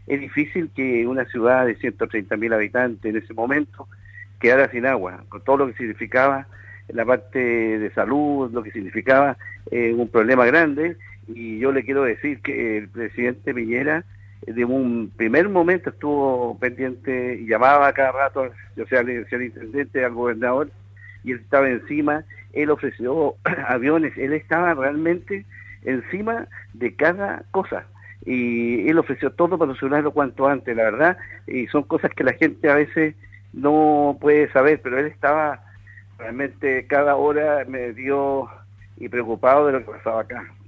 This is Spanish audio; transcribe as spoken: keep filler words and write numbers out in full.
es difícil que una ciudad de ciento treinta mil habitantes en ese momento quedara sin agua, con todo lo que significaba la parte de salud, lo que significaba eh, un problema grande. Y yo le quiero decir que el presidente Piñera de un primer momento estuvo pendiente y llamaba cada rato, o sea, le decía al intendente, al gobernador, y él estaba encima. Él ofreció aviones, él estaba realmente encima de cada cosa, y él ofreció todo para solucionarlo cuanto antes, la verdad. Y son cosas que la gente a veces no puede saber, pero él estaba realmente cada hora medio y preocupado de lo que pasaba acá.